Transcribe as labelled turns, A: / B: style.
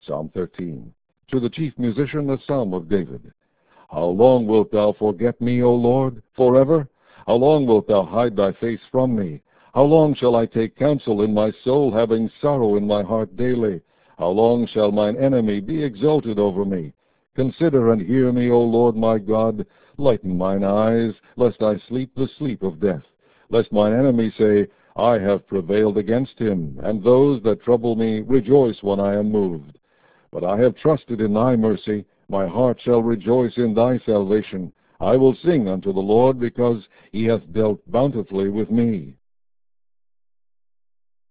A: Psalm 13. To the chief musician, a psalm of David. How long wilt thou forget me, O Lord, forever? How long wilt thou hide thy face from me? How long shall I take counsel in my soul, having sorrow in my heart daily? How long shall mine enemy be exalted over me? Consider and hear me, O Lord my God. Lighten mine eyes, lest I sleep the sleep of death. Lest mine enemy say, I have prevailed against him, and those that trouble me rejoice when I am moved. But I have trusted in thy mercy. My heart shall rejoice in thy salvation. I will sing unto the Lord, because he hath dealt bountifully with me.